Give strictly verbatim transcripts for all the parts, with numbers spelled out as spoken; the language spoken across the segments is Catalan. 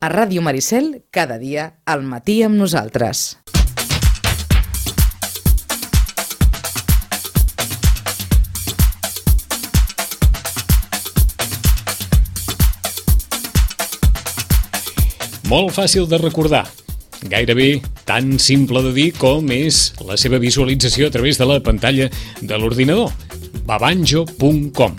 A Ràdio Maricel, cada dia, al matí amb nosaltres. Molt fàcil de recordar, gairebé tan simple de dir com és la seva visualització a través de la pantalla de l'ordinador, babanjo punt com.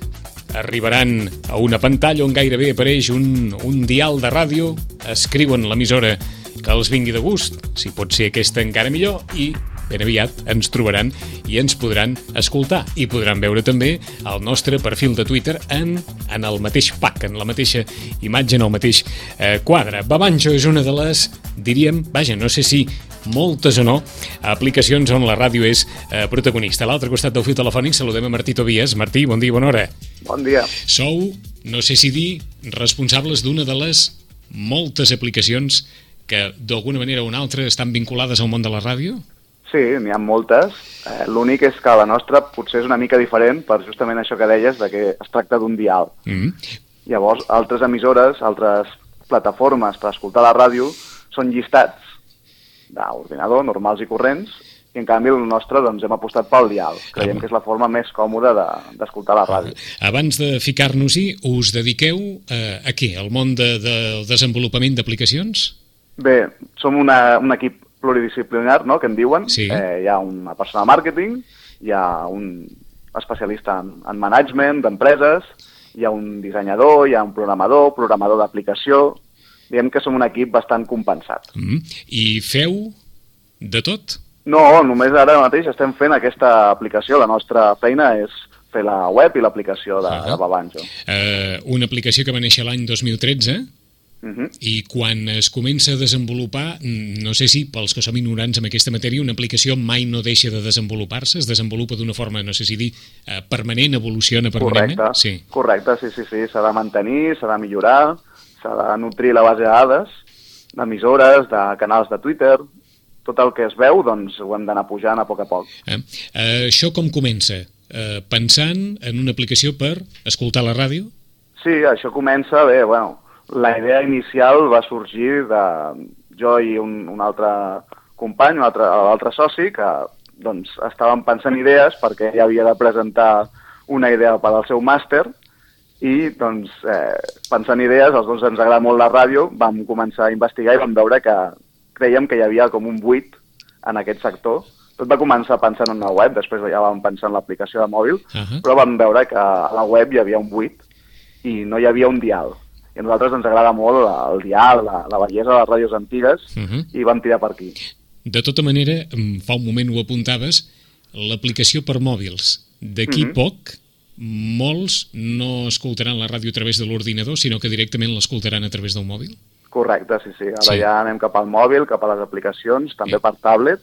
Arribaran a una pantalla on gairebé apareix un, un dial de ràdio, escriuen l'emissora que els vingui de gust, si pot ser aquesta encara millor, i ben aviat ens trobaran i ens podran escoltar. I podran veure també el nostre perfil de Twitter en, en el mateix pack, en la mateixa imatge, en el mateix eh, quadre. Babanjo és una de les, diríem, vaja, no sé si moltes o no, aplicacions on la ràdio és eh, protagonista. A l'altre costat del fil telefònic saludem a Martí Tobias. Martí, bon dia, bona hora. Bon dia. Sou, no sé si dir, responsables d'una de les moltes aplicacions que d'alguna manera o una altra estan vinculades al món de la ràdio? Sí, n'hi ha moltes. Eh, L'únic és que la nostra potser és una mica diferent per justament això que deies, de que es tracta d'un dial. Mm. Llavors, altres emissores, altres plataformes per escoltar la ràdio són llistats d'ordinador, normals i corrents, i en canvi el nostre doncs, hem apostat pel dial. Creiem ah. que és la forma més còmoda d'escoltar de, la ràdio. Ah. Abans de ficar-nos-hi, us dediqueu eh, a què? Al món de, del desenvolupament d'aplicacions? Bé, som una, un equip pluridisciplinar, no?, que en diuen. Sí. Eh, hi ha una persona de màrqueting, hi ha un especialista en, en management d'empreses, hi ha un dissenyador, hi ha un programador, programador d'aplicació. Diem que som un equip bastant compensat. Mm. I feu de tot? No, només ara mateix estem fent aquesta aplicació. La nostra feina és fer la web i l'aplicació de, ah. de Babanjo. Uh, una aplicació que va néixer l'any dos mil tretze, Uh-huh. i quan es comença a desenvolupar, no sé si pels que som ignorants en aquesta matèria, una aplicació mai no deixa de desenvolupar-se, es desenvolupa d'una forma, no sé si dir, eh, permanent, evoluciona permanentment. Correcte, sí. Correcte, sí, sí, sí, s'ha de mantenir, s'ha de millorar, s'ha de nutrir la base de dades, d'emissores, de canals de Twitter, tot el que es veu, doncs ho hem d'anar pujant a poc a poc. Eh? Eh, això com comença? Eh, pensant en una aplicació per escoltar la ràdio? Sí, això comença, bé, bueno, la idea inicial va sorgir de jo i un, un altre company, un altre, l'altre soci, que doncs, estàvem pensant idees perquè ell havia de presentar una idea per al seu màster i doncs, eh, pensant idees, als dos ens agrada molt la ràdio, vam començar a investigar i vam veure que creiem que hi havia com un buit en aquest sector. Tot va començar pensant en una web, després ja vam pensar en l'aplicació de mòbil, uh-huh. però vam veure que a la web hi havia un buit i no hi havia un dial. I a nosaltres ens agrada molt el dial, la, la bellesa de les ràdios antigues, uh-huh. i vam tirar per aquí. De tota manera, fa un moment ho apuntaves, l'aplicació per mòbils. D'aquí uh-huh. poc, molts no escoltaran la ràdio a través de l'ordinador, sinó que directament l'escoltaran a través del mòbil? Correcte, sí, sí. Ara sí. ja anem cap al mòbil, cap a les aplicacions, també sí. per tablet,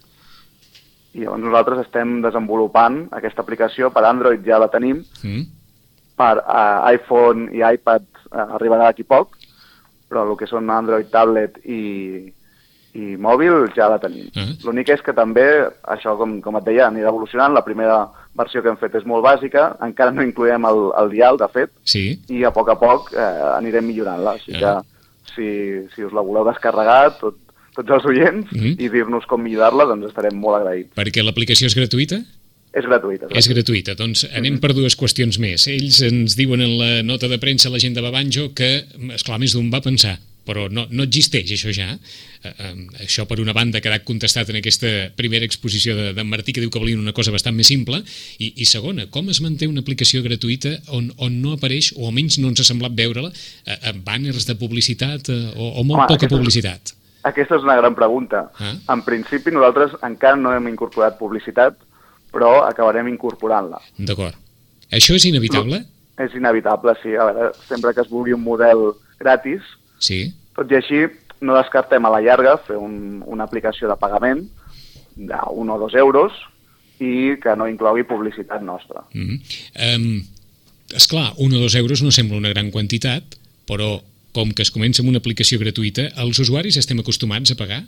i llavors nosaltres estem desenvolupant aquesta aplicació, per Android ja la tenim, uh-huh. per uh, iPhone i iPad uh, arribarà d'aquí poc, però el que són Android, tablet i, i mòbil ja la tenim. Uh-huh. L'únic és que també, això com, com et deia, anirà evolucionant. La primera versió que hem fet és molt bàsica, encara no incloem el, el dial, de fet, sí. i a poc a poc eh, anirem millorant-la. Així uh-huh. que si, si us la voleu descarregar, tot, tots els oients, uh-huh. i dir-nos com millorar-la, doncs estarem molt agraïts. Perquè l'aplicació és gratuïta? És gratuïta. És gratuïta. Doncs anem per dues qüestions més. Ells ens diuen en la nota de premsa, la gent de Babanjo, que, esclar, més d'un va pensar, però no, no existeix això ja. Eh, eh, això, per una banda, ha quedat contestat en aquesta primera exposició de, de Martí, que diu que volien una cosa bastant més simple, i, i segona, com es manté una aplicació gratuïta on, on no apareix, o almenys no ens ha semblat veure-la, eh, banners de publicitat eh, o, o molt Home, poca aquesta, publicitat? Aquesta és una gran pregunta. Ah? En principi, nosaltres encara no hem incorporat publicitat, però acabarem incorporant-la. D'acord. Això és inevitable? No, és inevitable, sí. A veure, sempre que es vulgui un model gratis, sí. tot i així no descartem a la llarga fer un, una aplicació de pagament d'un o dos euros i que no inclogui publicitat nostra. Mm-hmm. Um, esclar, un o dos euros no sembla una gran quantitat, però com que es comença amb una aplicació gratuïta, els usuaris estem acostumats a pagar?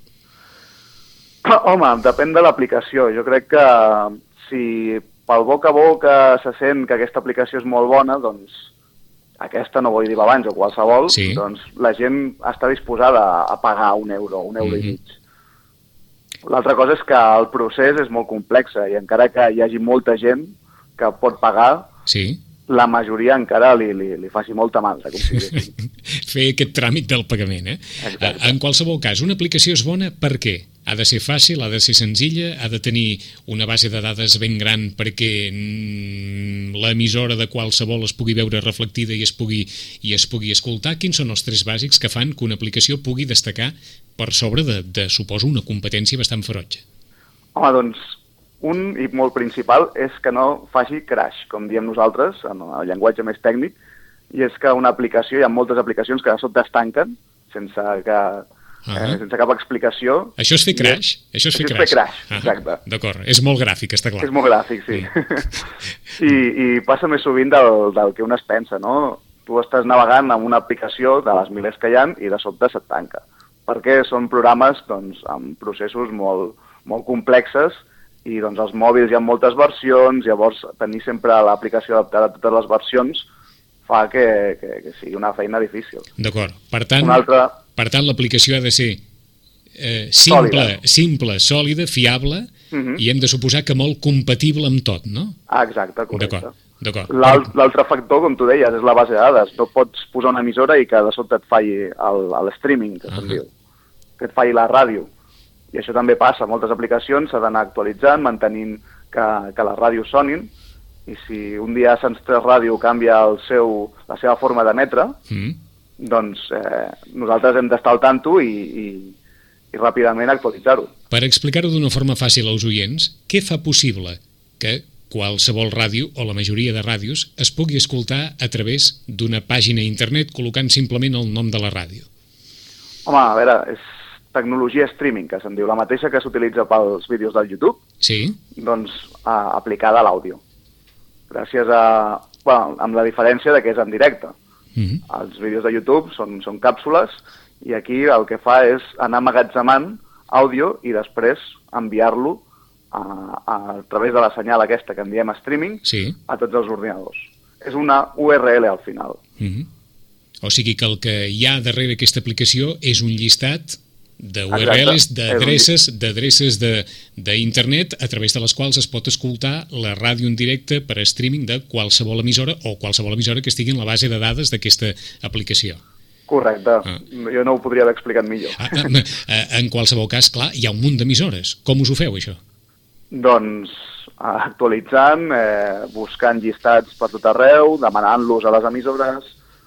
Home, depèn de l'aplicació. Jo crec que si pel boca a boca se sent que aquesta aplicació és molt bona, doncs aquesta, no vull dir Babanjo, qualsevol, sí. doncs la gent està disposada a pagar un euro, un euro mm-hmm. i mig. L'altra cosa és que el procés és molt complex i encara que hi hagi molta gent que pot pagar, sí. la majoria encara li, li, li faci molta mandra. Com si fer aquest tràmit del pagament, eh? Exacte. En qualsevol cas, una aplicació és bona per què? Ha de ser fàcil, ha de ser senzilla, ha de tenir una base de dades ben gran perquè l'emissora de qualsevol es pugui veure reflectida i es pugui, i es pugui escoltar. Quins són els tres bàsics que fan que una aplicació pugui destacar per sobre de, de suposo, una competència bastant ferotge? Home, doncs, un i molt principal és que no faci crash, com diem nosaltres, en el llenguatge més tècnic, i és que una aplicació, hi ha moltes aplicacions que de sobte es tanquen sense que... Uh -huh. eh, sense cap explicació. Això és fer crash? És, això és fer això crash, és fer crash uh -huh. exacte. D'acord, és molt gràfic, està clar. És molt gràfic, sí. sí. I, I passa més sovint del, del que un es pensa, no? Tu estàs navegant amb una aplicació de les milers que hi ha i de sobte se't tanca. Perquè són programes doncs, amb processos molt, molt complexes i doncs, als mòbils hi ha moltes versions, llavors tenir sempre l'aplicació adaptada a totes les versions fa que, que, que sigui una feina difícil. D'acord, per tant... Una altra... Per tant, l'aplicació ha de ser eh, simple, sòlida. simple, sòlida, fiable, uh-huh. i hem de suposar que molt compatible amb tot, no? Ah, exacte, correcte. D'acord. L'altre factor, com tu deies, és la base de dades. No pots posar una emissora i que de sobte et falli el, el streaming, que uh-huh. se'n diu, que et falli la ràdio. I això també passa. Moltes aplicacions s'ha d'anar actualitzant, mantenint que, que les ràdios sonin, i si un dia Sants tres Ràdio canvia el seu, la seva forma d'emetre, uh-huh. doncs eh, nosaltres hem d'estar al tanto i, i, i ràpidament actualitzar-ho. Per explicar-ho d'una forma fàcil als oients, què fa possible que qualsevol ràdio, o la majoria de ràdios, es pugui escoltar a través d'una pàgina a internet col·locant simplement el nom de la ràdio? Home, a veure, és tecnologia streaming, que se'n diu, la mateixa que s'utilitza pels vídeos del YouTube, sí. doncs a, aplicada a l'àudio. Gràcies a... Bueno, amb la diferència de que és en directe. Uh-huh. Els vídeos de YouTube són, són càpsules i aquí el que fa és anar amagatzemant àudio i després enviar-lo a, a, a través de la senyal aquesta que en diem streaming sí. a tots els ordinadors. És una U R L al final. Uh-huh. O sigui que el que hi ha darrere aquesta aplicació és un llistat de U R Ls, d'adreces d'adreces d'internet a través de les quals es pot escoltar la ràdio en directe per a streaming de qualsevol emissora o qualsevol emissora que estigui en la base de dades d'aquesta aplicació. Correcte. Ah. Jo no ho podria haver explicat millor. Ah, ah, en qualsevol cas, clar, hi ha un munt d'emissores. Com us ho feu, això? Doncs actualitzant, eh, buscant llistats per tot arreu, demanant-los a les emissores.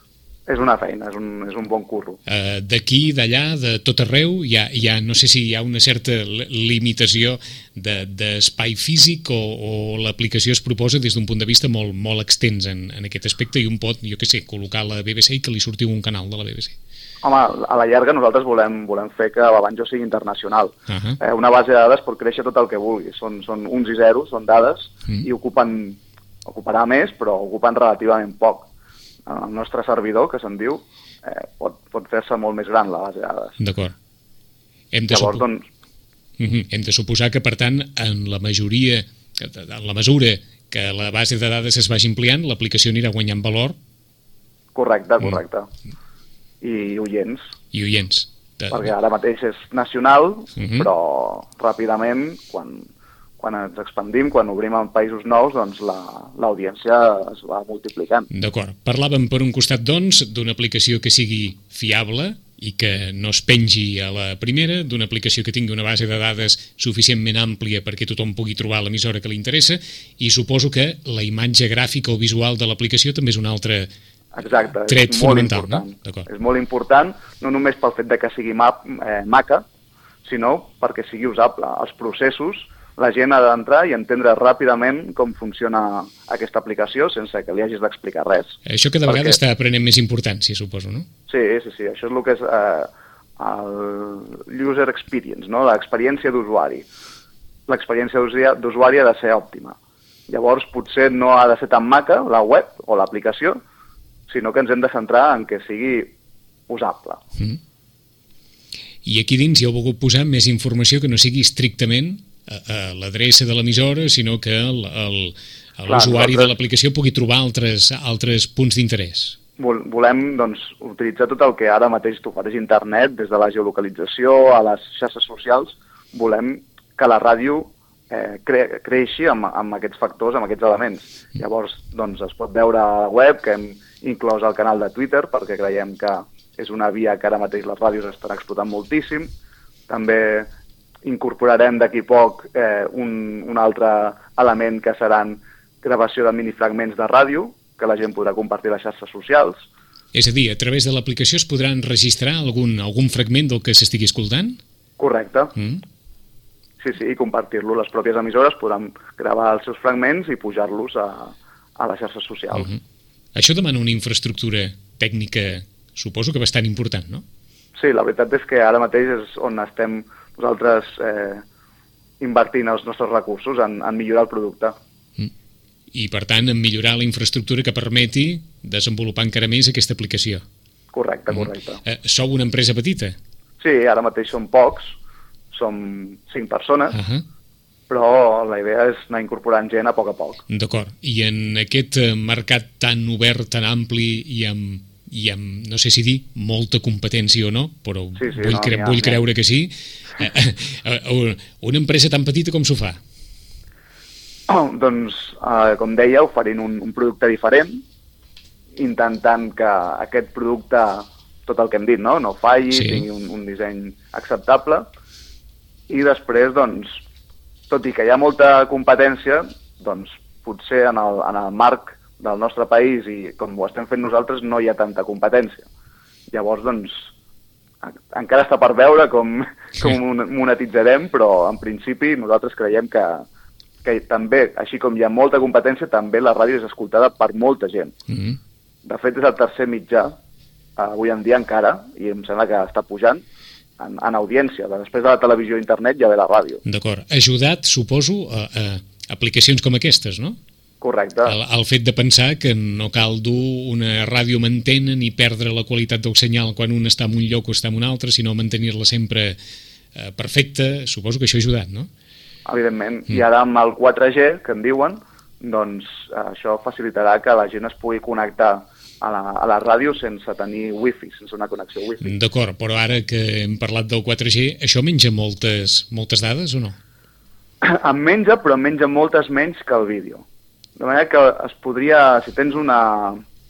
És una feina, és un, és un bon curro. Uh, D'aquí, d'allà, de tot arreu, hi ha, hi ha, no sé si hi ha una certa limitació d'espai de, físic o, o l'aplicació es proposa des d'un punt de vista molt, molt extens en, en aquest aspecte i un pot, jo què sé, col·locar la B B C i que li surti un canal de la B B C. Home, a la llarga nosaltres volem, volem fer que Babanjo sigui internacional. Uh-huh. eh, una base de dades pot créixer tot el que vulgui. Són, són uns i zeros, són dades, uh-huh. i ocupen, ocuparà més, però ocupen relativament poc. El nostre servidor, que se'n diu, eh, pot, pot fer-se molt més gran la base de dades. D'acord. Hem, de Llavors, supo... doncs... uh-huh. Hem de suposar que, per tant, en la majoria, en la mesura que la base de dades es vagi ampliant, l'aplicació anirà guanyant valor. Correcte, correcte. Mm. I oients. I oients. De... Perquè ara mateix és nacional, uh-huh. però ràpidament, quan... quan ens expandim, quan obrim en països nous, doncs l'audiència es va multiplicant. D'acord. Parlàvem per un costat, doncs, d'una aplicació que sigui fiable i que no es pengi a la primera, d'una aplicació que tingui una base de dades suficientment àmplia perquè tothom pugui trobar l'emissora que li interessa, i suposo que la imatge gràfica o visual de l'aplicació també és un altre Exacte, tret és fonamental. Molt no? És molt important, no només pel fet de que sigui ma eh, maca, sinó perquè sigui usable. Els processos, la gent ha d'entrar i entendre ràpidament com funciona aquesta aplicació sense que li hagis d'explicar res. Això cada vegada perquè... està prenent més importància, suposo, no? Sí, sí, sí. Això és el que és eh, el user experience, no? L'experiència d'usuari. L'experiència d'usuari ha de ser òptima. Llavors, potser no ha de ser tan maca la web o l'aplicació, sinó que ens hem de centrar en que sigui usable. Mm. I aquí dins hi heu volgut posar més informació que no sigui estrictament a, a l'adreça de l'emissora, sinó que l'usuari nosaltres... de l'aplicació pugui trobar altres, altres punts d'interès. volem doncs, utilitzar tot el que ara mateix t'ofereix internet, des de la geolocalització a les xarxes socials, volem que la ràdio eh, cre creixi amb, amb aquests factors, amb aquests elements. Llavors, doncs, es pot veure a la web, que hem inclòs el canal de Twitter, perquè creiem que és una via que ara mateix les ràdios estan explotant moltíssim. També incorporarem d'aquí poc eh, un, un altre element que seran gravació de minifragments de ràdio, que la gent podrà compartir a les xarxes socials. És a dir, a través de l'aplicació es podran registrar algun, algun fragment del que s'estigui escoltant? Correcte. Mm. Sí, sí, i compartir-lo. Les pròpies emissores podran gravar els seus fragments i pujar-los a, a les xarxes socials. Uh -huh. Això demana una infraestructura tècnica, suposo que bastant important, no? Sí, la veritat és que ara mateix és on estem nosaltres eh, invertint els nostres recursos en, en millorar el producte. Mm. I, per tant, en millorar la infraestructura que permeti desenvolupar encara més aquesta aplicació. Correcte, correcte. Mm. Eh, sou una empresa petita? Sí, ara mateix som pocs, som cinc persones, uh -huh. però la idea és anar incorporant gent a poc a poc. D'acord. I en aquest mercat tan obert, tan ampli i amb, i amb no sé si dir, molta competència o no, però sí, sí, vull, no, cre ha, vull ha. creure que sí, eh, eh, una empresa tan petita com s'ho fa? Oh, doncs, eh, com deia, oferint un, un producte diferent, intentant que aquest producte, tot el que hem dit, no, no falli, sí. tingui un, un disseny acceptable, i després, doncs, tot i que hi ha molta competència, doncs, potser en el, en el marc del nostre país i com ho estem fent nosaltres no hi ha tanta competència. Llavors, doncs, encara està per veure com, com monetitzarem, però en principi nosaltres creiem que, que també, així com hi ha molta competència, també la ràdio és escoltada per molta gent. Mm-hmm. De fet, és el tercer mitjà, avui en dia encara, i em sembla que està pujant, en, en audiència. Després de la televisió i internet ja ve la ràdio. D'acord. Ajudat, suposo, a, a aplicacions com aquestes, no? Correcte. El, el fet de pensar que no cal dur una ràdio amb antena ni perdre la qualitat del senyal quan un està en un lloc o està en un altre, sinó mantenir-la sempre eh, perfecta, suposo que això ha ajudat, no? Evidentment. Mm. I ara amb el quatre G, que en diuen, doncs això facilitarà que la gent es pugui connectar a la, a la ràdio sense tenir wifi, sense una connexió wifi. D'acord, però ara que hem parlat del quatre G, això menja moltes, moltes dades o no? En menja, però en menja moltes menys que el vídeo. De manera que es podria, si tens una...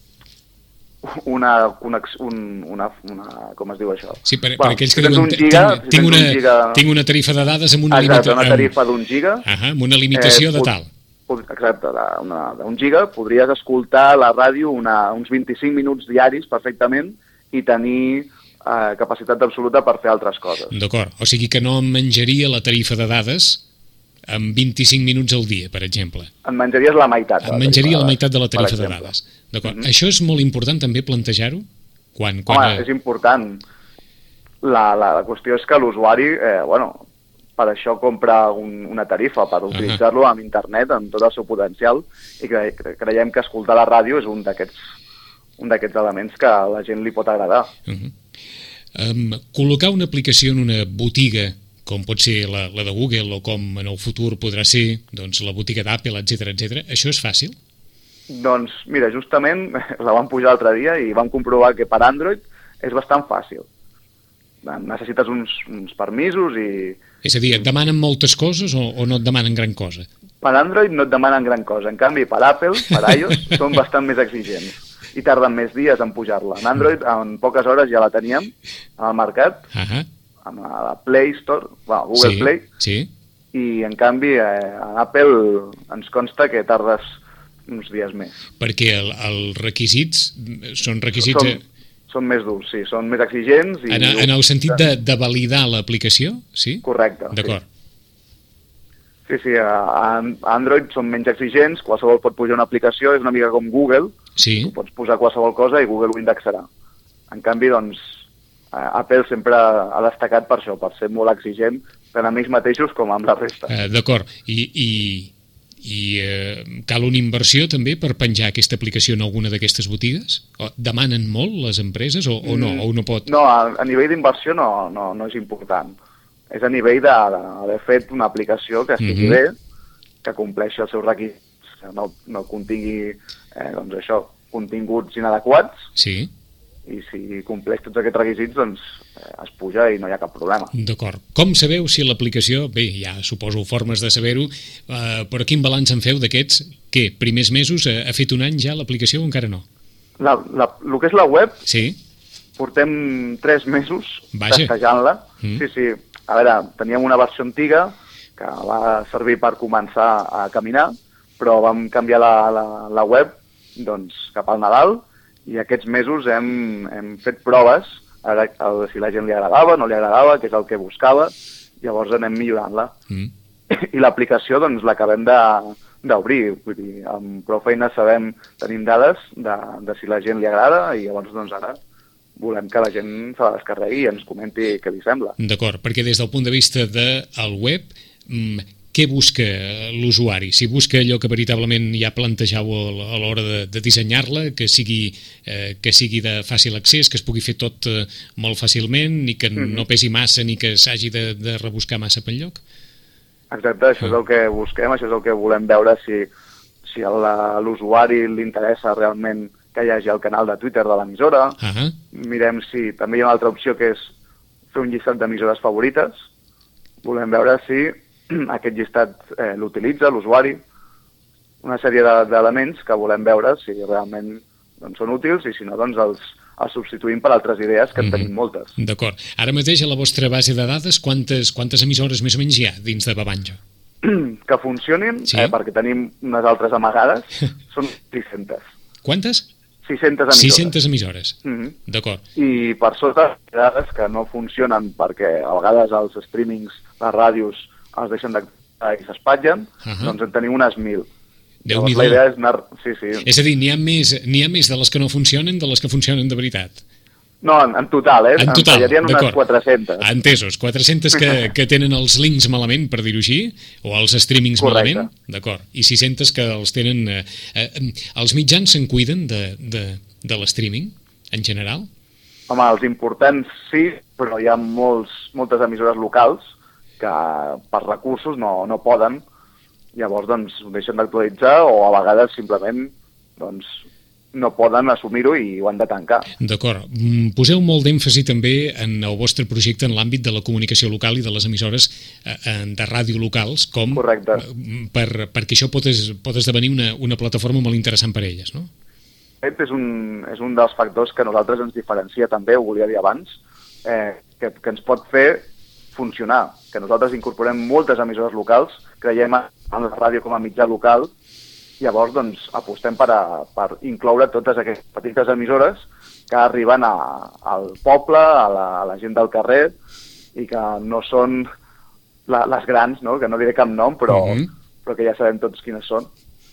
una connexió, un, una, una... com es diu això? Sí, per, bueno, per aquells que si diuen... Giga, tinc, si tinc, una, un giga... tinc una tarifa de dades amb una limitació. limitació... Una tarifa d'un giga. Ahà, amb una limitació eh, de tal. Exacte, d'un giga, podries escoltar la ràdio una, uns vint-i-cinc minuts diaris perfectament i tenir eh, capacitat absoluta per fer altres coses. D'acord, o sigui que no em menjaria la tarifa de dades amb vint-i-cinc minuts al dia, per exemple. En menjaries la meitat. Em menjaria la meitat de la tarifa de dades. D'acord, mm-hmm. Això és molt important també plantejar-ho? Quan, quan Home, a... és important. La, la, la qüestió és que l'usuari, eh, bueno, per això compra un, una tarifa, per utilitzar-lo amb internet, amb tot el seu potencial, i cre creiem que escoltar la ràdio és un d'aquests un d'aquests elements que a la gent li pot agradar. Uh-huh. um, col·locar una aplicació en una botiga, com pot ser la, la de Google o com en el futur podrà ser doncs, la botiga d'Apple, etcètera, etcètera, això és fàcil? Doncs, mira, justament la vam pujar l'altre dia i vam comprovar que per Android és bastant fàcil. Necessites uns, uns permisos i... És a dir, et demanen moltes coses o, o no et demanen gran cosa? Per Android no et demanen gran cosa. En canvi, per Apple, per iOS, són bastant més exigents i tarden més dies en pujar-la. En Android, en poques hores ja la teníem al mercat, uh-huh. amb la Play Store, bueno, Google sí, Play, sí. I en canvi eh, a Apple ens consta que tardes uns dies més. Perquè el, els requisits són requisits... Són, són més durs, sí, són més exigents. I en, en el sentit de, de validar l'aplicació, sí? Correcte. D'acord. Sí, sí, a Android són menys exigents, qualsevol pot pujar una aplicació, és una mica com Google, sí. Tu pots posar qualsevol cosa i Google ho indexarà. En canvi, doncs, Apple sempre ha destacat per això, per ser molt exigent tant amb ells mateixos com amb la resta. Uh, D'acord, i, i, i uh, cal una inversió també per penjar aquesta aplicació en alguna d'aquestes botigues? O demanen molt les empreses o, o no? O no pot? No, a, a nivell d'inversió no, no, no és important. És a nivell d'haver fet una aplicació que estigui mm-hmm. bé, que compleixi els seus requisits, que no, no contingui eh, doncs això, continguts inadequats, Sí. i si compleix tots aquests requisits, doncs eh, es puja i no hi ha cap problema. D'acord. Com sabeu si l'aplicació... Bé, ja suposo formes de saber-ho, eh, però quin balanç en feu d'aquests? Què, primers mesos? Ha, ha fet un any ja l'aplicació o encara no? La, la, el que és la web, Sí? portem tres mesos Vaja. testejant-la. Mm. Sí, sí. A veure, teníem una versió antiga que va servir per començar a caminar, però vam canviar la, la, la web doncs, cap al Nadal, i aquests mesos hem, hem fet proves a, a, a si la gent li agradava, no li agradava, què és el que buscava, llavors anem millorant-la. Mm. I l'aplicació doncs l'acabem de d'obrir, vull dir, amb prou feina sabem, tenim dades de, de si la gent li agrada, i llavors doncs ara volem que la gent se la descarregui i ens comenti què li sembla. D'acord, perquè des del punt de vista del web, mm, què busca l'usuari? Si busca allò que veritablement ja plantejau a l'hora de, de dissenyar-la, que sigui, eh, que sigui de fàcil accés, que es pugui fer tot eh, molt fàcilment, ni que mm-hmm. no pesi massa ni que s'hagi de, de rebuscar massa pel lloc? Exacte, això és el que busquem, això és el que volem veure si, si a la- l'usuari li interessa realment que hi hagi el canal de Twitter de l'emissora. Ah, Mirem si també hi ha una altra opció que és fer un llistat d'emissores favorites. Volem veure si aquest llistat eh, l'utilitza l'usuari. Una sèrie de- d'elements que volem veure si realment doncs, són útils, i si no, doncs els, els substituïm per altres idees, que en Mhm. tenim moltes. d'acord. Ara mateix a la vostra base de dades quantes, quantes emissores més o menys hi ha dins de Babanjo? Que funcionin, Sí. eh, perquè tenim unes altres amagades, són sis-centes. Quantes? sis-centes emissores. sis-centes emissores. Mhm. D'acord. I per sota, hi ha dades que no funcionen perquè a vegades els streamings, les ràdios, els deixen d'actuar i s'espatllen, Ahà. doncs en tenim unes mil. Déu-n'hi-do. Llavors, la idea és anar... Sí, sí. És a dir, n'hi ha, més, n'hi ha més de les que no funcionen de les que funcionen de veritat. No, en, en total, eh? En total, fallarien unes d'acord. quatre-centes. Entesos, quatre-centes que, que tenen els links malament, per dir-ho així, o els streamings Correcte. malament, d'acord, i sis-centes que els tenen... Eh, eh, els mitjans se'n cuiden de, de, de l'streaming, en general? Home, els importants sí, però hi ha molts, moltes emissores locals que per recursos no, no poden. Llavors, doncs, ho deixen d'actualitzar, o a vegades simplement doncs, no poden assumir-ho i ho han de tancar. D'acord. Mm, Poseu molt d'èmfasi també en el vostre projecte en l'àmbit de la comunicació local i de les emissores eh, eh, de ràdio locals, com Correcte. eh, per, perquè això pot, es, pot esdevenir una, una plataforma molt interessant per a elles, no? Aquest és un, és un dels factors que a nosaltres ens diferencia també, ho volia dir abans, eh, que, que ens pot fer funcionar, que nosaltres incorporem moltes emissores locals, creiem en la ràdio com a mitjà local, llavors doncs, apostem per, a, per incloure totes aquestes petites emissores que arriben a, al poble, a la, a la gent del carrer, i que no són la, les grans, no? Que no diré cap nom, però, Mhm. però que ja sabem tots quines són,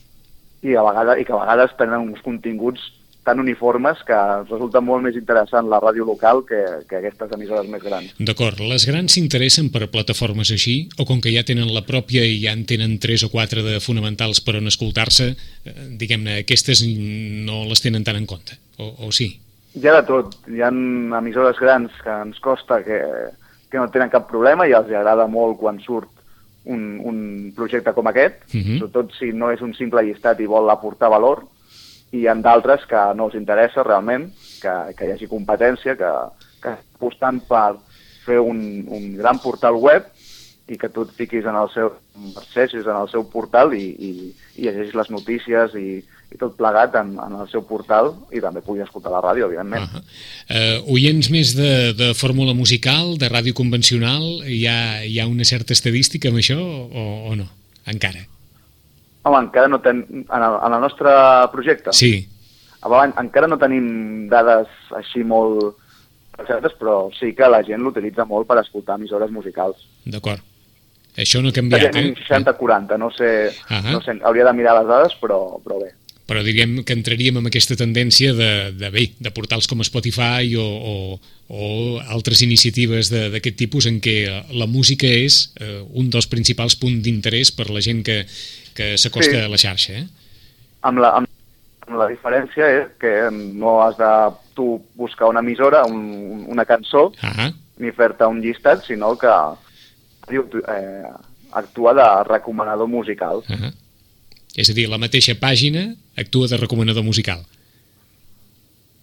i, a vegades, i que a vegades tenen uns continguts tan uniformes que resulta molt més interessant la ràdio local que, que aquestes emissores més grans. D'acord. Les grans s'interessen per plataformes així, o com que ja tenen la pròpia i ja en tenen tres o quatre de fonamentals per on escoltar-se, eh, diguem-ne, aquestes no les tenen tan en compte, o, o sí? Hi ha de tot. Hi ha emissores grans que ens costa que, que no tenen cap problema i els agrada molt quan surt un, un projecte com aquest, Mhm. sobretot si no és un simple llistat i vol aportar valor, i hi ha d'altres que no els interessa realment, que, que hi hagi competència, que, que apostant per fer un, un gran portal web i que tu et fiquis en el seu, accessis en el seu portal i, i, i llegeixis les notícies i, i tot plegat en, en el seu portal, i també puguis escoltar la ràdio, evidentment. Uh -huh. uh, oients més de, de fórmula musical, de ràdio convencional, hi ha, hi ha una certa estadística amb això o, o no? Encara? Home, encara no ten... En el, en el nostre projecte? Sí. Abans, encara no tenim dades així molt certes, però sí que la gent l'utilitza molt per escoltar emissores musicals. D'acord. Això no ha canviat, Tenim eh? seixanta quaranta, no sé, Ahà. no sé, hauria de mirar les dades, però, però bé. Però diríem que entraríem en aquesta tendència de, de bé, de portals com Spotify o, o, o altres iniciatives de- d'aquest tipus en què la música és eh, un dels principals punts d'interès per la gent que, que s'acosta Sí. a la xarxa, eh? Amb la, amb, amb la diferència és que no has de tu buscar una emissora, un, una cançó, Ah, ni fer-te un llistat, sinó que diu, eh, actua de recomanador musical. ah. És a dir, la mateixa pàgina actua de recomanador musical.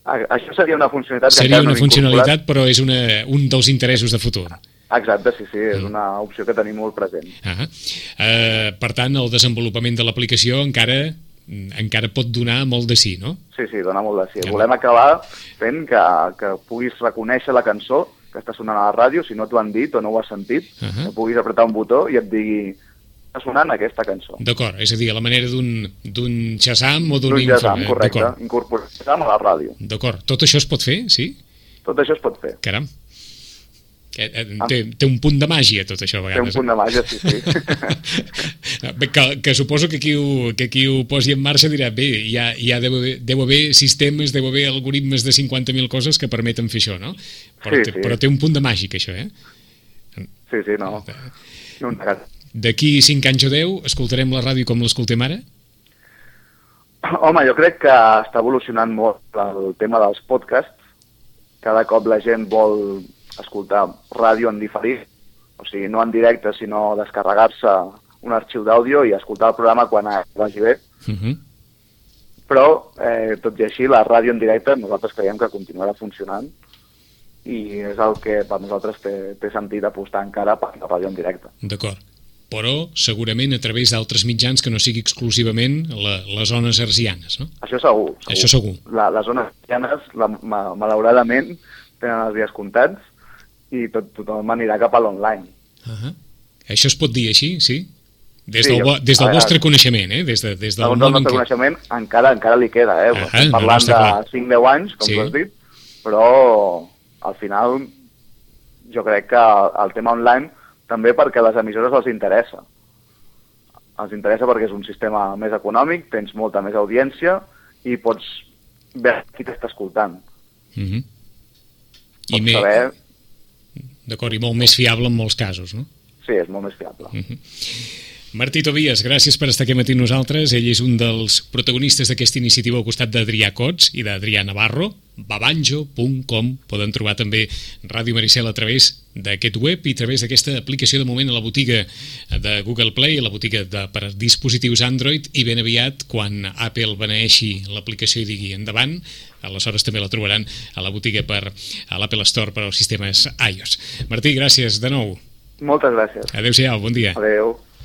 Això seria una funcionalitat... que Seria encara una no hem funcionalitat, però és una, un dels interessos de futur. Exacte, sí, sí, és una opció que tenim molt present. Ah, eh, per tant, el desenvolupament de l'aplicació encara encara pot donar molt de sí, no? Sí, sí, dona molt de sí. Ja. Volem acabar fent que, que puguis reconèixer la cançó que està sonant a la ràdio, si no t'ho han dit o no ho has sentit, uh -huh. que puguis apretar un botó i et digui està sonant aquesta cançó. D'acord, és a dir, a la manera d'un d'un Shazam o d'un... D'un Shazam, correcte, incorporar Shazam a la ràdio. D'acord, tot això es pot fer, sí? Tot això es pot fer. Caram. Té, té un punt de màgia tot això a vegades. Té un punt de màgia, sí, sí. que, que suposo que qui, ho, que qui ho posi en marxa dirà bé, ja, ja deu, haver, deu haver sistemes, deu haver algoritmes de cinquanta mil coses que permeten fer això, no? Però, sí, té, sí. però té un punt de màgic això, eh? Sí, sí, no. no D'aquí cinc anys o deu escoltarem la ràdio com l'escoltem ara? Home, jo crec que està evolucionant molt el tema dels podcasts. Cada cop la gent vol escoltar ràdio en diferit, o sigui, no en directe, sinó descarregar-se un arxiu d'àudio i escoltar el programa quan vagi bé. Uh -huh. Però, eh, tot i així, la ràdio en directe nosaltres creiem que continuarà funcionant i és el que per nosaltres té, té sentit apostar encara per la ràdio en directe. D'acord. Però segurament a través d'altres mitjans que no sigui exclusivament la, les zones hertzianes, no? Això segur. segur. Això segur. La, les zones hertzianes, la, ma, malauradament, tenen els dies comptats i tot, tothom anirà cap a l'online. Uh -huh. Això es pot dir així, sí? Des sí, del, jo, des del a, vostre coneixement, eh? Des, de, des del segons món el nostre en què... coneixement encara encara li queda, eh? Ah, Estem no, parlant no, de cinc deu anys, com sí. tu has dit, però al final jo crec que el tema online també perquè a les emissores els interessa. Els interessa perquè és un sistema més econòmic, tens molta més audiència i pots veure qui t'està escoltant. Uh -huh. Pots I me... saber... D'acord, i molt més fiable en molts casos, no? Sí, és molt més fiable. Uh -huh. Martí Tobias, gràcies per estar aquí matí amb nosaltres. Ell és un dels protagonistes d'aquesta iniciativa al costat d'Adrià Cots i d'Adrià Navarro. babanjo punt com. Poden trobar també Ràdio Maricel a través d'aquest web i a través d'aquesta aplicació de moment a la botiga de Google Play, a la botiga de, per a dispositius Android, i ben aviat, quan Apple beneeixi l'aplicació i digui endavant, aleshores també la trobaran a la botiga per a l'Apple Store per als sistemes iOS. Martí, gràcies de nou. Moltes gràcies. Adéu-siau, bon dia. Adéu.